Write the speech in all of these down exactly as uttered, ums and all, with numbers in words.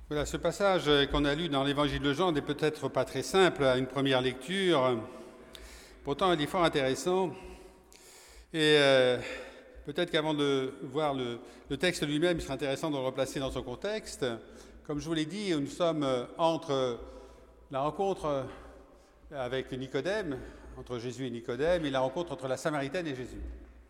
Voilà, ce passage qu'on a lu dans l'Évangile de Jean n'est peut-être pas très simple à une première lecture. Pourtant, il est fort intéressant. Et euh, peut-être qu'avant de voir le, le texte lui-même, il serait intéressant de le replacer dans son contexte. Comme je vous l'ai dit, nous sommes entre la rencontre avec Nicodème, entre Jésus et Nicodème, et la rencontre entre la Samaritaine et Jésus.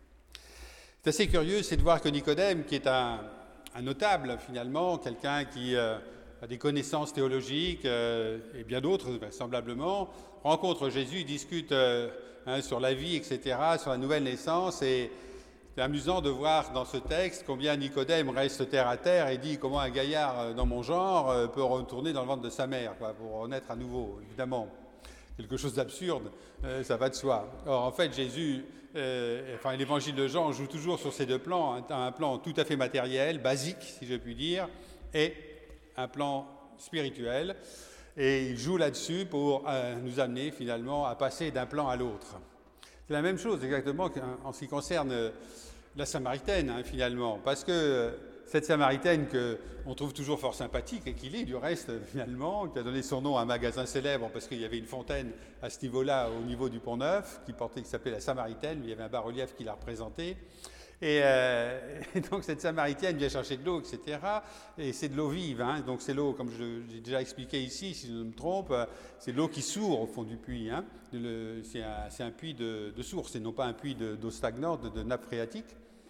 C'est assez curieux, c'est de voir que Nicodème, qui est un, un notable finalement, quelqu'un qui euh, a des connaissances théologiques euh, et bien d'autres, vraisemblablement, rencontre Jésus, discute euh, hein, sur la vie, et cetera, sur la nouvelle naissance. Et c'est amusant de voir dans ce texte combien Nicodème reste terre à terre et dit comment un gaillard dans mon genre euh, peut retourner dans le ventre de sa mère, quoi, pour renaître à nouveau, évidemment. Quelque chose d'absurde, euh, ça va de soi. Or, en fait, Jésus, euh, enfin, l'évangile de Jean joue toujours sur ces deux plans, un, un plan tout à fait matériel, basique, si je puis dire, et un plan spirituel. Et il joue là-dessus pour euh, nous amener finalement à passer d'un plan à l'autre. C'est la même chose exactement en ce qui concerne la Samaritaine, hein, finalement, parce que cette Samaritaine qu'on trouve toujours fort sympathique et qu'il est du reste finalement, qui a donné son nom à un magasin célèbre parce qu'il y avait une fontaine à ce niveau-là, au niveau du Pont Neuf, qui portait, qui s'appelait la Samaritaine, il y avait un bas-relief qui la représentait. Et, euh, et donc cette Samaritaine vient chercher de l'eau, et cetera. Et c'est de l'eau vive, hein, donc c'est l'eau, comme je, j'ai déjà expliqué ici, si je ne me trompe, c'est de l'eau qui sourd au fond du puits. Hein. Le, c'est, un, c'est un puits de, de source, et non pas un puits de, d'eau stagnante, de, de nappe phréatique.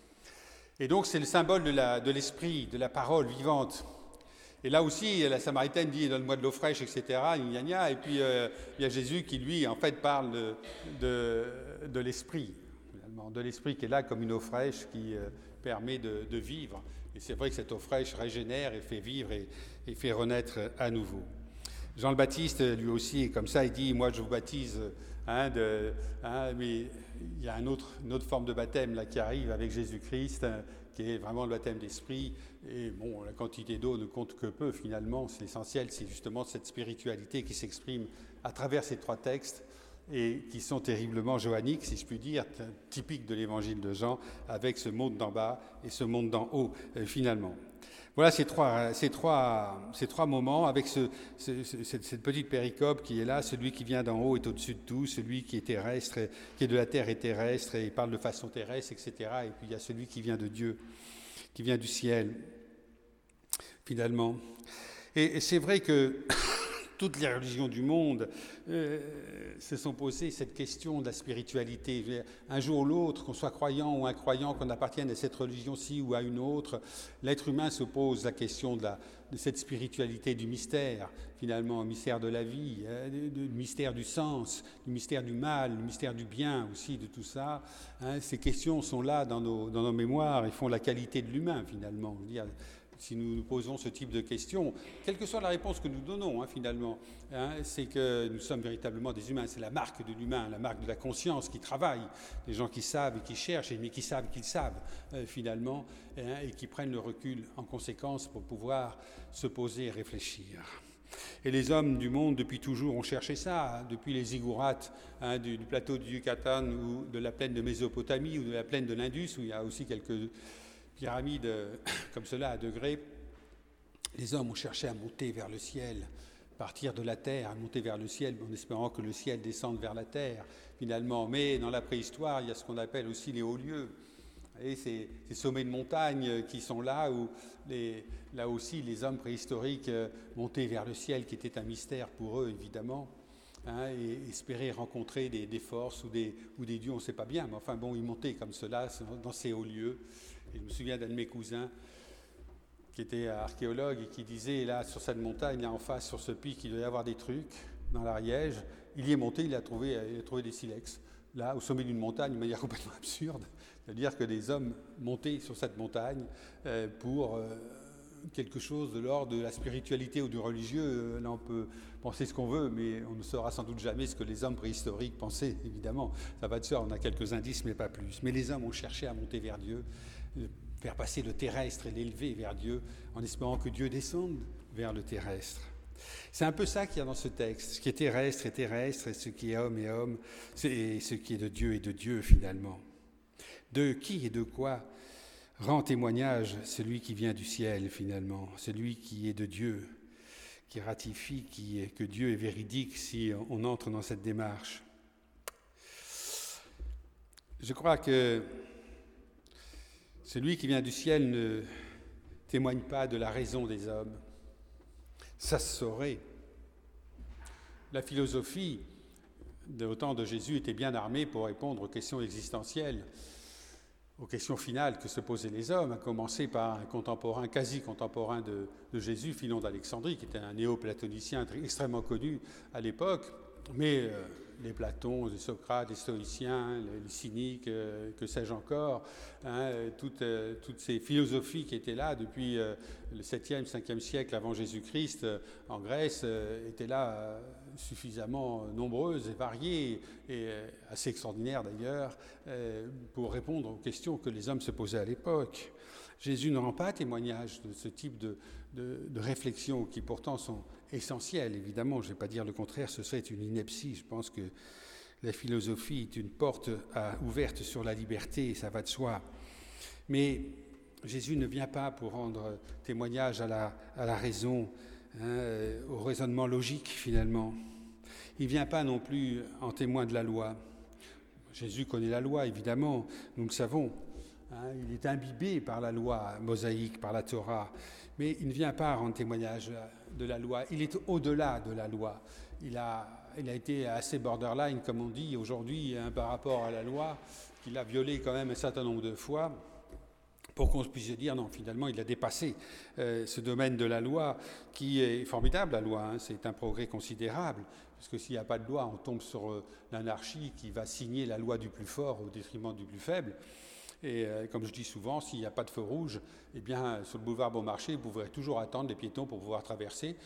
Et donc c'est le symbole de, la, de l'esprit, de la parole vivante. Et là aussi, la Samaritaine dit « donne-moi de l'eau fraîche », et cetera. Gna, gna. Et puis euh, il y a Jésus qui, lui, en fait, parle de, de, de l'esprit, finalement, de l'esprit qui est là comme une eau fraîche qui euh, permet de, de vivre. Et c'est vrai que cette eau fraîche régénère et fait vivre et, et fait renaître à nouveau. Jean le Baptiste, lui aussi, est comme ça, il dit « moi, je vous baptise hein, de, hein, mais il y a un autre, une autre forme de baptême là, qui arrive avec Jésus-Christ, hein, qui est vraiment le baptême d'esprit. Et bon, la quantité d'eau ne compte que peu, finalement. C'est l'essentiel, c'est justement cette spiritualité qui s'exprime à travers ces trois textes et qui sont terriblement johanniques, si je puis dire, typiques de l'évangile de Jean, avec ce monde d'en bas et ce monde d'en haut, euh, finalement. Voilà ces trois, ces trois, ces trois moments avec ce, ce, cette, cette petite péricope qui est là. Celui qui vient d'en haut est au-dessus de tout. Celui qui est terrestre, qui est de la terre est terrestre et il parle de façon terrestre, et cetera. Et puis il y a celui qui vient de Dieu, qui vient du ciel, finalement. Et, et c'est vrai que toutes les religions du monde euh, se sont posées cette question de la spiritualité. Un jour ou l'autre, qu'on soit croyant ou incroyant, qu'on appartienne à cette religion-ci ou à une autre, l'être humain se pose la question de, la, de cette spiritualité du mystère, finalement, le mystère de la vie, hein, du mystère du sens, du mystère du mal, du mystère du bien aussi, de tout ça. Hein, ces questions sont là dans nos, dans nos mémoires et font la qualité de l'humain, finalement. Je veux dire, si nous nous posons ce type de questions, quelle que soit la réponse que nous donnons, hein, finalement, hein, c'est que nous sommes véritablement des humains. C'est la marque de l'humain, la marque de la conscience qui travaille, des gens qui savent et qui cherchent, mais qui savent qu'ils savent, euh, finalement, hein, et qui prennent le recul en conséquence pour pouvoir se poser et réfléchir. Et les hommes du monde, depuis toujours, ont cherché ça, hein, depuis les ziggourats hein, du, du plateau du Yucatan ou de la plaine de Mésopotamie ou de la plaine de l'Indus, où il y a aussi quelques pyramides comme cela à degrés, les hommes ont cherché à monter vers le ciel, partir de la terre, à monter vers le ciel, en espérant que le ciel descende vers la terre, finalement. Mais dans la préhistoire, il y a ce qu'on appelle aussi les hauts lieux. Et ces, ces sommets de montagne qui sont là, où les, là aussi les hommes préhistoriques montaient vers le ciel, qui était un mystère pour eux, évidemment. Hein, et espérer rencontrer des, des forces ou des, ou des dieux, on ne sait pas bien, mais enfin bon, ils montaient comme cela dans ces hauts lieux. Et je me souviens d'un de mes cousins qui était archéologue et qui disait, là, sur cette montagne, là en face, sur ce pic, il doit y avoir des trucs dans l'Ariège. Il y est monté, il a trouvé, il a trouvé des silex. Là, au sommet d'une montagne, de manière complètement absurde, c'est-à-dire que des hommes montaient sur cette montagne euh, pour euh, quelque chose de l'ordre de la spiritualité ou du religieux. Là, on peut penser ce qu'on veut, mais on ne saura sans doute jamais ce que les hommes préhistoriques pensaient, évidemment. Ça va de soi, on a quelques indices, mais pas plus. Mais les hommes ont cherché à monter vers Dieu, faire passer le terrestre et l'élever vers Dieu, en espérant que Dieu descende vers le terrestre. C'est un peu ça qu'il y a dans ce texte. Ce qui est terrestre est terrestre, et ce qui est homme est homme, et ce qui est de Dieu est de Dieu, finalement. De qui et de quoi rend témoignage celui qui vient du ciel finalement, celui qui est de Dieu, qui ratifie qui est, que Dieu est véridique si on entre dans cette démarche. Je crois que celui qui vient du ciel ne témoigne pas de la raison des hommes. Ça se saurait. La philosophie, au temps de Jésus, était bien armée pour répondre aux questions existentielles, aux questions finales que se posaient les hommes, à commencer par un contemporain, quasi contemporain de, de Jésus, Philon d'Alexandrie, qui était un néo-platonicien extrêmement connu à l'époque, mais euh, les Platons, les Socrates, les stoïciens, les, les cyniques, euh, que sais-je encore, hein, toutes, euh, toutes ces philosophies qui étaient là depuis euh, le septième, cinquième siècle avant Jésus-Christ euh, en Grèce, euh, étaient là euh, suffisamment nombreuses et variées, et euh, assez extraordinaires d'ailleurs, euh, pour répondre aux questions que les hommes se posaient à l'époque. Jésus ne rend pas témoignage de ce type de, de, de réflexions qui pourtant sont essentielles. Évidemment, je ne vais pas dire le contraire, ce serait une ineptie. Je pense que la philosophie est une porte à, ouverte sur la liberté, ça va de soi. Mais Jésus ne vient pas pour rendre témoignage à la, à la raison, hein, au raisonnement logique finalement. Il ne vient pas non plus en témoin de la loi. Jésus connaît la loi, évidemment, nous le savons. Hein, il est imbibé par la loi mosaïque, par la Torah, mais il ne vient pas rendre témoignage de la loi. Il est au-delà de la loi. Il a, il a été assez borderline, comme on dit aujourd'hui, hein, par rapport à la loi, qu'il a violé quand même un certain nombre de fois, pour qu'on puisse dire, non, finalement, il a dépassé euh, ce domaine de la loi, qui est formidable, la loi, hein, c'est un progrès considérable, parce que s'il n'y a pas de loi, on tombe sur euh, l'anarchie qui va signer la loi du plus fort au détriment du plus faible. Et euh, comme je dis souvent, s'il n'y a pas de feu rouge, eh bien, sur le boulevard Beaumarchais, vous pourrez toujours attendre les piétons pour pouvoir traverser.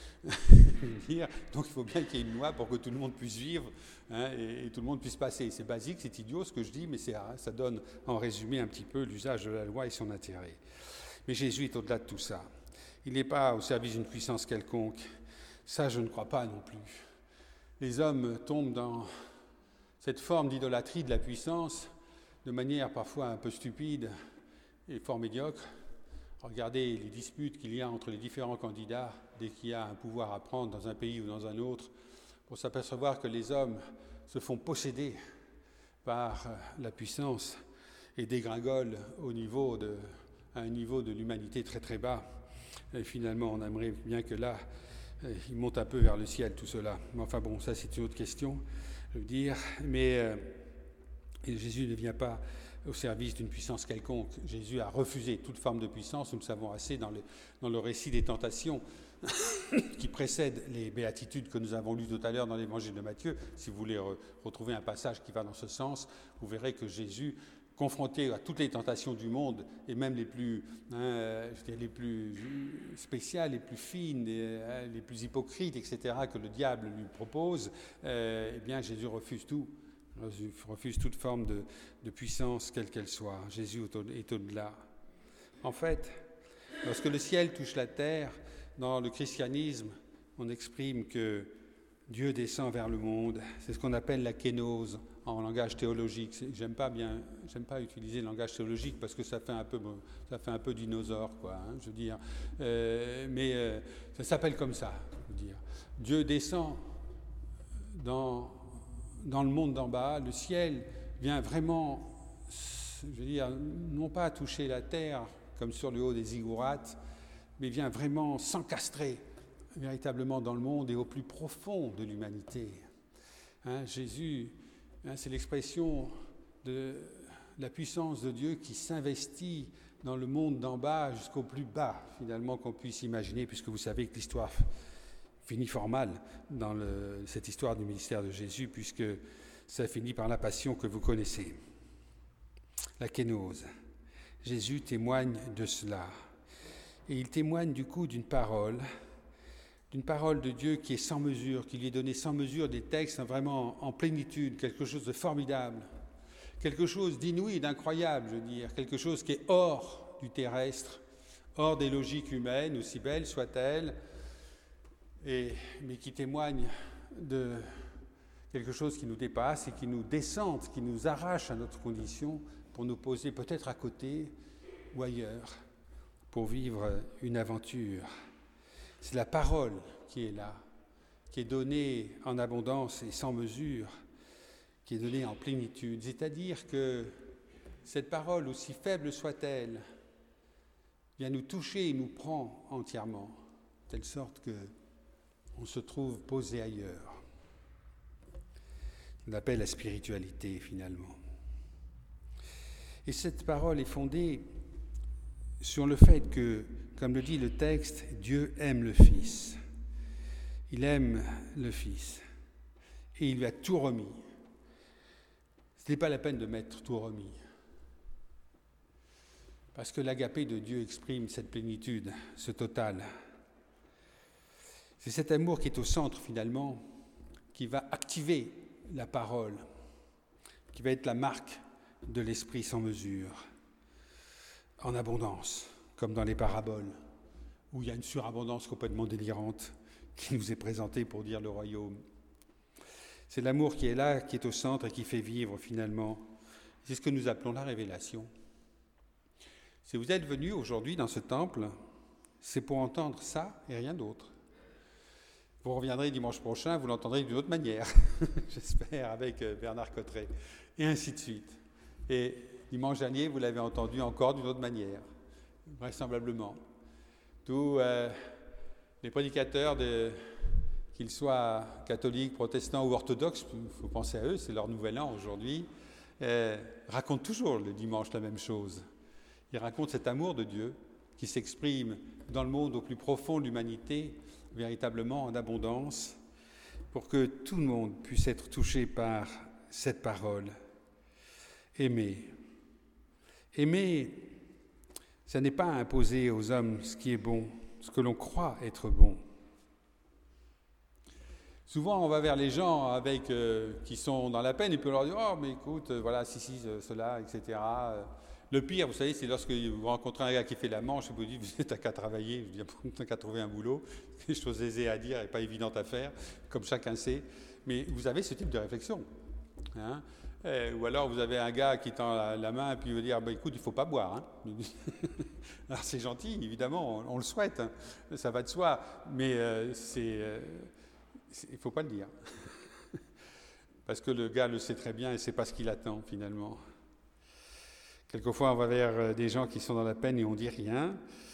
Donc il faut bien qu'il y ait une loi pour que tout le monde puisse vivre, hein, et, et tout le monde puisse passer. C'est basique, c'est idiot ce que je dis, mais c'est, hein, ça donne en résumé un petit peu l'usage de la loi et son intérêt. Mais Jésus est au-delà de tout ça. Il n'est pas au service d'une puissance quelconque. Ça, je ne crois pas non plus. Les hommes tombent dans cette forme d'idolâtrie de la puissance de manière parfois un peu stupide et fort médiocre. Regardez les disputes qu'il y a entre les différents candidats dès qu'il y a un pouvoir à prendre dans un pays ou dans un autre, pour s'apercevoir que les hommes se font posséder par la puissance et dégringolent au niveau de, à un niveau de l'humanité très très bas. Et finalement, on aimerait bien que là, il monte un peu vers le ciel tout cela. Mais enfin bon, ça c'est une autre question, je veux dire. Mais euh, Et Jésus ne vient pas au service d'une puissance quelconque. Jésus a refusé toute forme de puissance, nous le savons assez dans le, dans le récit des tentations qui précède les béatitudes que nous avons lues tout à l'heure dans l'évangile de Matthieu. Si vous voulez re- retrouver un passage qui va dans ce sens, vous verrez que Jésus, confronté à toutes les tentations du monde, et même les plus, hein, je dirais les plus spéciales, les plus fines, les, hein, les plus hypocrites, et cetera, que le diable lui propose, euh, eh bien Jésus refuse tout. Jésus refuse toute forme de, de puissance, quelle qu'elle soit. Jésus est, au, est au-delà. En fait, lorsque le ciel touche la terre, dans le christianisme, on exprime que Dieu descend vers le monde. C'est ce qu'on appelle la kénose en langage théologique. C'est, j'aime pas bien, j'aime pas utiliser le langage théologique parce que ça fait un peu, ça fait un peu dinosaure, quoi. Hein, je veux dire, euh, mais euh, ça s'appelle comme ça. Je veux dire, Dieu descend dans dans le monde d'en bas. Le ciel vient vraiment, je veux dire, non pas toucher la terre comme sur le haut des ziggourats, mais vient vraiment s'encastrer véritablement dans le monde et au plus profond de l'humanité. Hein, Jésus, hein, c'est l'expression de la puissance de Dieu qui s'investit dans le monde d'en bas jusqu'au plus bas, finalement, qu'on puisse imaginer, puisque vous savez que l'histoire finit fort mal dans le, cette histoire du ministère de Jésus, puisque ça finit par la passion que vous connaissez. La kénose. Jésus témoigne de cela. Et il témoigne du coup d'une parole, d'une parole de Dieu qui est sans mesure, qui lui est donnée sans mesure, des textes vraiment en plénitude, quelque chose de formidable, quelque chose d'inouï et d'incroyable, je veux dire, quelque chose qui est hors du terrestre, hors des logiques humaines, aussi belles soient-elles, Et, mais qui témoigne de quelque chose qui nous dépasse et qui nous descende, qui nous arrache à notre condition pour nous poser peut-être à côté ou ailleurs pour vivre une aventure. C'est la parole qui est là, qui est donnée en abondance et sans mesure, qui est donnée en plénitude. C'est-à-dire que cette parole, aussi faible soit-elle, vient nous toucher et nous prend entièrement, de telle sorte qu'on se trouve posé ailleurs. On appelle la spiritualité, finalement. Et cette parole est fondée sur le fait que, comme le dit le texte, Dieu aime le Fils. Il aime le Fils. Et il lui a tout remis. Ce n'est pas la peine de mettre tout remis. Parce que l'agapé de Dieu exprime cette plénitude, ce total. C'est cet amour qui est au centre, finalement, qui va activer la parole, qui va être la marque de l'esprit sans mesure, en abondance, comme dans les paraboles, où il y a une surabondance complètement délirante qui nous est présentée pour dire le royaume. C'est l'amour qui est là, qui est au centre et qui fait vivre finalement. C'est ce que nous appelons la révélation. Si vous êtes venus aujourd'hui dans ce temple, c'est pour entendre ça et rien d'autre. Vous reviendrez dimanche prochain, vous l'entendrez d'une autre manière, j'espère, avec Bernard Cotteret, et ainsi de suite. Et dimanche dernier, vous l'avez entendu encore d'une autre manière, vraisemblablement. Tous euh, les prédicateurs, de, qu'ils soient catholiques, protestants ou orthodoxes, il faut penser à eux, c'est leur nouvel an aujourd'hui, euh, racontent toujours le dimanche la même chose. Ils racontent cet amour de Dieu qui s'exprime dans le monde au plus profond de l'humanité, véritablement en abondance, pour que tout le monde puisse être touché par cette parole. Aimer. Aimer, ça n'est pas imposer aux hommes ce qui est bon, ce que l'on croit être bon. Souvent, on va vers les gens avec, euh, qui sont dans la peine et puis on leur dit « Oh, mais écoute, euh, voilà, si, si, cela, et cetera » Le pire, vous savez, c'est lorsque vous rencontrez un gars qui fait la manche et vous dites « Vous n'êtes qu'à travailler, vous n'êtes qu'à trouver un boulot », c'est des choses aisées à dire et pas évidentes à faire, comme chacun sait. Mais vous avez ce type de réflexion. Hein, et, ou alors vous avez un gars qui tend la, la main et puis il veut dire bah, « Écoute, il ne faut pas boire. Hein. » Alors c'est gentil, évidemment, on, on le souhaite, hein, ça va de soi, mais euh, c'est, euh, c'est, il ne faut pas le dire. Parce que le gars le sait très bien et ce n'est pas ce qu'il attend finalement. Quelquefois, on va vers des gens qui sont dans la peine et on ne dit rien.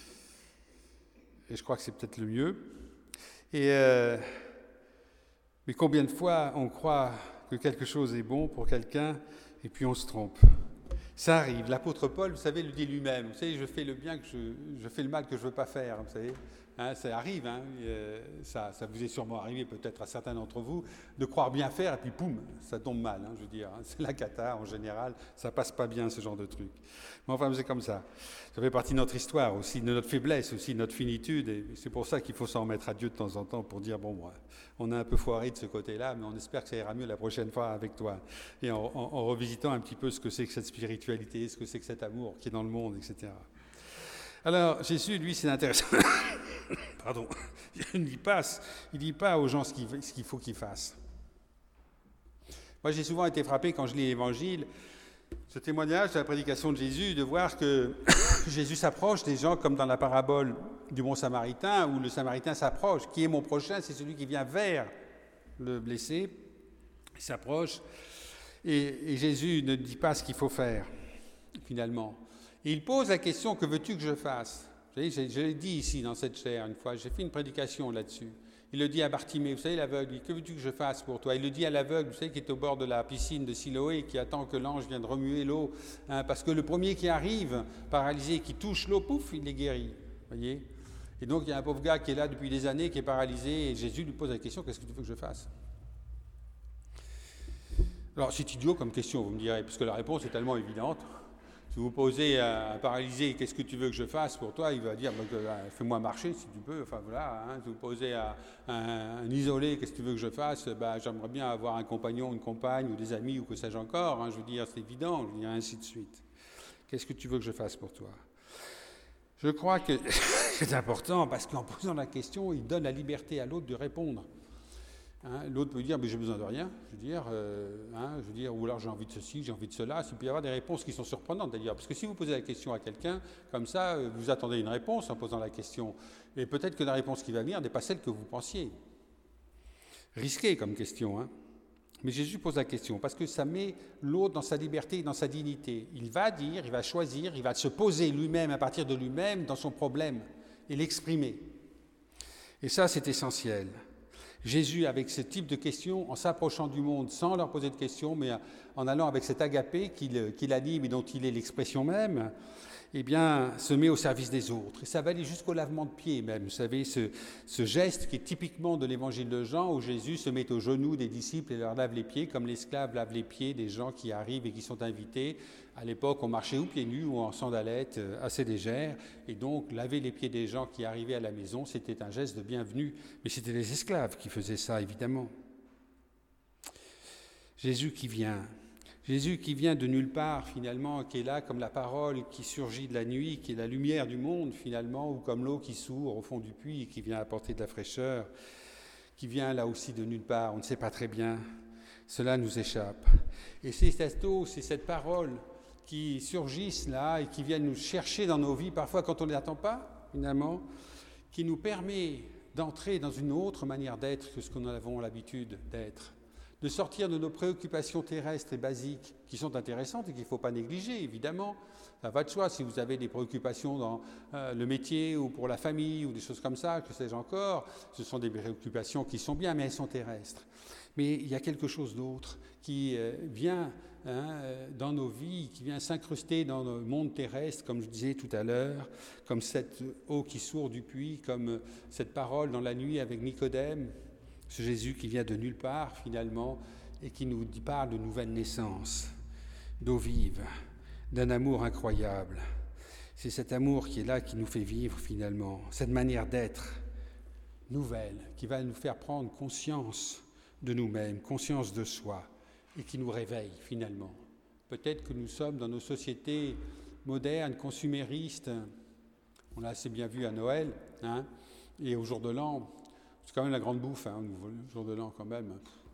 Et je crois que c'est peut-être le mieux. Et, euh, mais combien de fois on croit que quelque chose est bon pour quelqu'un et puis on se trompe. Ça arrive. L'apôtre Paul, vous savez, le dit lui-même. Vous savez, je fais le bien que je, je fais le mal que je ne veux pas faire. Vous savez, hein, ça arrive. Hein, euh, ça, ça vous est sûrement arrivé, peut-être à certains d'entre vous, de croire bien faire et puis poum, ça tombe mal. Hein, je veux dire, hein, c'est la cata en général. Ça passe pas bien ce genre de truc. Mais enfin, c'est comme ça. Ça fait partie de notre histoire aussi, de notre faiblesse aussi, de notre finitude. Et c'est pour ça qu'il faut s'en remettre à Dieu de temps en temps pour dire bon, moi, on a un peu foiré de ce côté-là, mais on espère que ça ira mieux la prochaine fois avec toi. Et en, en, en revisitant un petit peu ce que c'est que cette spiritualité, ce que c'est que cet amour qui est dans le monde, et cetera. Alors, Jésus, lui, c'est intéressant. Pardon. Il ne dit pas, il dit pas aux gens ce qu'il, ce qu'il faut qu'ils fassent. Moi, j'ai souvent été frappé quand je lis l'Évangile, ce témoignage de la prédication de Jésus, de voir que Jésus s'approche des gens comme dans la parabole du bon Samaritain, où le Samaritain s'approche. Qui est mon prochain? C'est celui qui vient vers le blessé. Il s'approche et, et Jésus ne dit pas ce qu'il faut faire, finalement. Et il pose la question, que veux-tu que je fasse? Vous savez, je, je l'ai dit ici dans cette chaire une fois, j'ai fait une prédication là-dessus. Il le dit à Bartimée, vous savez, l'aveugle, que veux-tu que je fasse pour toi? Il le dit à l'aveugle, vous savez, qui est au bord de la piscine de Siloé, qui attend que l'ange vienne remuer l'eau, hein, parce que le premier qui arrive, paralysé, qui touche l'eau, pouf, il est guéri. Voyez? Et donc, il y a un pauvre gars qui est là depuis des années, qui est paralysé, et Jésus lui pose la question, qu'est-ce que tu veux que je fasse? Alors, c'est idiot comme question, vous me direz, puisque la réponse est tellement évidente. Si vous posez à un paralysé, qu'est-ce que tu veux que je fasse pour toi, il va dire, bah, fais-moi marcher si tu peux. Enfin voilà. Hein. Si vous posez à un, un isolé, qu'est-ce que tu veux que je fasse, bah, j'aimerais bien avoir un compagnon, une compagne ou des amis ou que sais-je encore. Hein. Je veux dire, c'est évident. Je veux dire, ainsi de suite. Qu'est-ce que tu veux que je fasse pour toi? Je crois que c'est important parce qu'en posant la question, il donne la liberté à l'autre de répondre. Hein, l'autre peut dire, mais j'ai besoin de rien, je veux dire, euh, hein, je veux dire, ou alors j'ai envie de ceci, j'ai envie de cela. Il peut y avoir des réponses qui sont surprenantes d'ailleurs, parce que si vous posez la question à quelqu'un, comme ça, vous attendez une réponse en posant la question, et peut-être que la réponse qui va venir n'est pas celle que vous pensiez. Risqué comme question, hein. Mais Jésus pose la question, parce que ça met l'autre dans sa liberté et dans sa dignité. Il va dire, il va choisir, il va se poser lui-même à partir de lui-même dans son problème et l'exprimer. Et ça, c'est essentiel. Jésus, avec ce type de questions, en s'approchant du monde sans leur poser de questions, mais en allant avec cet agapé qu'il, qu'il anime et dont il est l'expression même, eh bien, se met au service des autres. Et ça va aller jusqu'au lavement de pieds même. Vous savez, ce, ce geste qui est typiquement de l'évangile de Jean, où Jésus se met aux genoux des disciples et leur lave les pieds, comme l'esclave lave les pieds des gens qui arrivent et qui sont invités. À l'époque, on marchait ou pieds nus ou en sandalettes assez légères. Et donc, laver les pieds des gens qui arrivaient à la maison, c'était un geste de bienvenue. Mais c'était les esclaves qui faisaient ça, évidemment. Jésus qui vient... Jésus qui vient de nulle part, finalement, qui est là comme la parole qui surgit de la nuit, qui est la lumière du monde, finalement, ou comme l'eau qui sourd au fond du puits et qui vient apporter de la fraîcheur, qui vient là aussi de nulle part, on ne sait pas très bien, cela nous échappe. Et c'est cette eau, c'est cette parole qui surgissent là et qui viennent nous chercher dans nos vies, parfois quand on ne les attend pas, finalement, qui nous permet d'entrer dans une autre manière d'être que ce que nous avons l'habitude d'être. De sortir de nos préoccupations terrestres et basiques, qui sont intéressantes et qu'il ne faut pas négliger, évidemment. Ça va de soi, si vous avez des préoccupations dans euh, le métier ou pour la famille ou des choses comme ça, que sais-je encore, ce sont des préoccupations qui sont bien, mais elles sont terrestres. Mais il y a quelque chose d'autre qui euh, vient hein, dans nos vies, qui vient s'incruster dans le monde terrestre, comme je disais tout à l'heure, comme cette eau qui sourd du puits, comme cette parole dans la nuit avec Nicodème, ce Jésus qui vient de nulle part, finalement, et qui nous parle de nouvelle naissance, d'eau vive, d'un amour incroyable. C'est cet amour qui est là, qui nous fait vivre, finalement, cette manière d'être nouvelle, qui va nous faire prendre conscience de nous-mêmes, conscience de soi, et qui nous réveille, finalement. Peut-être que nous sommes dans nos sociétés modernes, consuméristes, on l'a assez bien vu à Noël, hein, et au jour de l'an. C'est quand même la grande bouffe, hein, au jour de l'an quand même.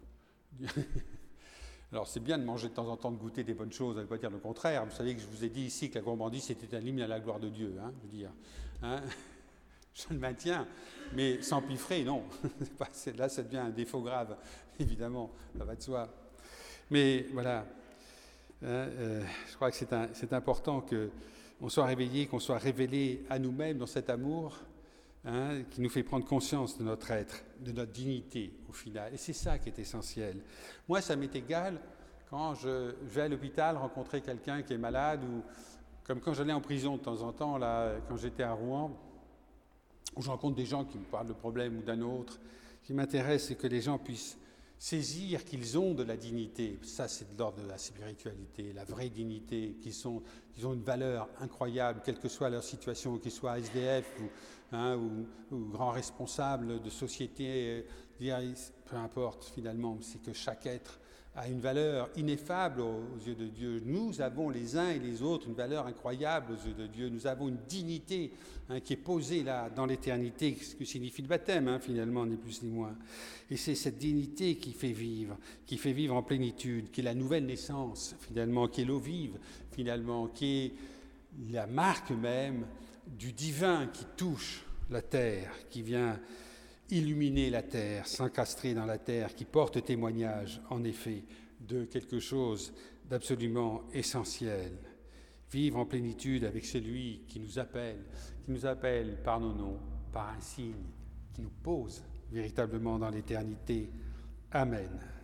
Alors c'est bien de manger de temps en temps, de goûter des bonnes choses, ça ne veut pas dire le contraire. Vous savez que je vous ai dit ici que la gourmandise c'était un hymne à la gloire de Dieu, hein, je veux dire. Hein, je le maintiens, mais sans piffrer, non. Là ça devient un défaut grave, évidemment, ça va de soi. Mais voilà, hein, euh, je crois que c'est, un, c'est important qu'on soit réveillé, qu'on soit révélé à nous-mêmes dans cet amour, Hein, qui nous fait prendre conscience de notre être, de notre dignité au final. Et c'est ça qui est essentiel. Moi, ça m'est égal quand je vais à l'hôpital rencontrer quelqu'un qui est malade, ou comme quand j'allais en prison de temps en temps, là, quand j'étais à Rouen, où je rencontre des gens qui me parlent de problèmes ou d'un autre. Ce qui m'intéresse, c'est que les gens puissent saisir qu'ils ont de la dignité. Ça, c'est de l'ordre de la spiritualité, la vraie dignité, qu'ils, sont, qu'ils ont une valeur incroyable, quelle que soit leur situation, qu'ils soient S D F ou, hein, ou, ou grands responsables de société, euh, peu importe finalement, c'est que chaque être a une valeur ineffable aux, aux yeux de Dieu. Nous avons les uns et les autres une valeur incroyable aux yeux de Dieu. Nous avons une dignité hein, qui est posée là dans l'éternité, ce que signifie le baptême hein, finalement, ni plus ni moins. Et c'est cette dignité qui fait vivre, qui fait vivre en plénitude, qui est la nouvelle naissance finalement, qui est l'eau vive finalement, qui est la marque même du divin qui touche la terre, qui vient illuminer la terre, s'encastrer dans la terre, qui porte témoignage, en effet, de quelque chose d'absolument essentiel. Vivre en plénitude avec celui qui nous appelle, qui nous appelle par nos noms, par un signe, qui nous pose véritablement dans l'éternité. Amen.